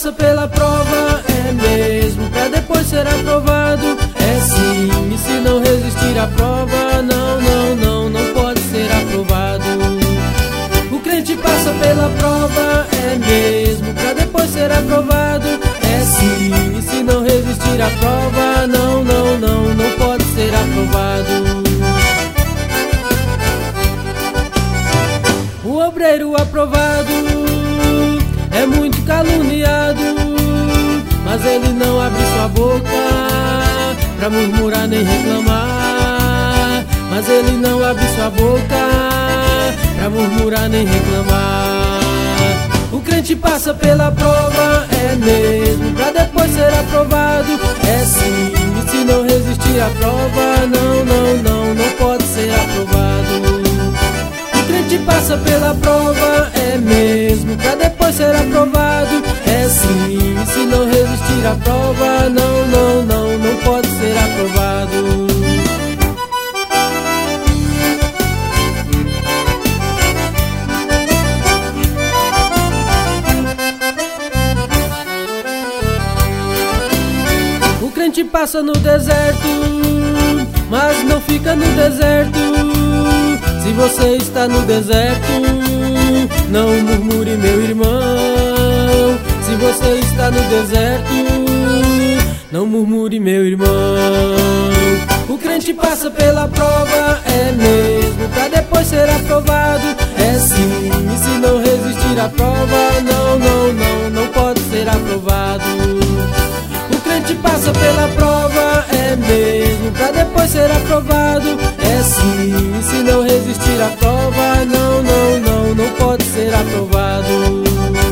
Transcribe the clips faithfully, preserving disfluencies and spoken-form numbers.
passa pela prova, é mesmo, pra depois ser aprovado. É sim, e se não resistir à prova, não, não, não, não pode ser aprovado. O crente passa pela prova, é mesmo, pra depois ser aprovado. É sim, e se não resistir à prova, não, não, não, não pode ser aprovado. O obreiro aprovado é muito caluniado, mas ele não abre sua boca pra murmurar nem reclamar. Mas ele não abre sua boca pra murmurar nem reclamar. O crente passa pela prova, é mesmo, pra depois ser aprovado. É sim, e se não resistir à prova, não, não, não, não pode ser aprovado. O crente passa pela prova, é mesmo, pra depois ser aprovado. É sim, e se não resistir à prova, não, não, não, não pode ser aprovado. O crente passa no deserto, mas não fica no deserto. Se você está no deserto, não murmure, meu irmão. Se você está no deserto, não murmure, meu irmão. O crente passa pela prova, é mesmo, pra depois ser aprovado. É sim, e se não resistir à prova, não, não, não, não pode ser aprovado. O crente passa pela prova, é mesmo, pra depois ser aprovado. É sim, e se não resistir à prova, não, não, não, não pode ser aprovado.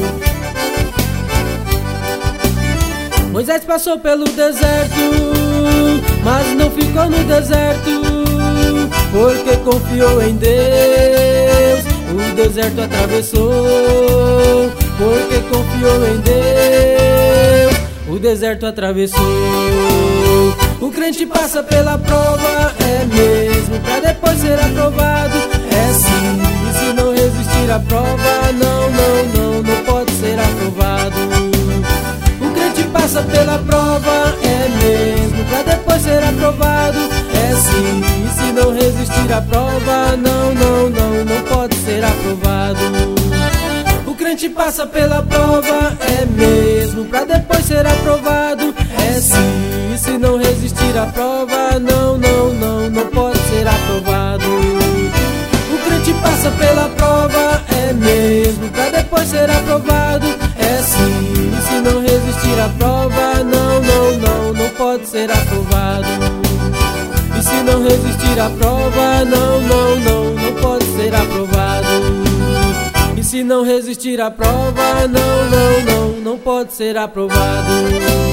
Moisés passou pelo deserto, mas não ficou no deserto, porque confiou em Deus. O deserto atravessou, porque confiou em Deus. O deserto atravessou. O crente passa pela prova, é mesmo, pra depois ser aprovado. É sim, e se não resistir à prova, não, não, não, não pode ser aprovado. O crente passa pela prova, é mesmo, pra depois ser aprovado. É sim, e se não resistir à prova, não, não, não, não pode ser aprovado. O crente passa pela prova, é mesmo, pra depois ser aprovado. É sim, e se não resistir à prova, não, não, não, não pode ser aprovado. O crente passa pela prova, é mesmo, pra depois ser aprovado. É sim, e se não resistir à prova, não, não, não, não pode ser aprovado. E se não resistir à prova, não, não, não, não pode ser aprovado. E se não resistir à prova, não, não, não, não pode ser aprovado.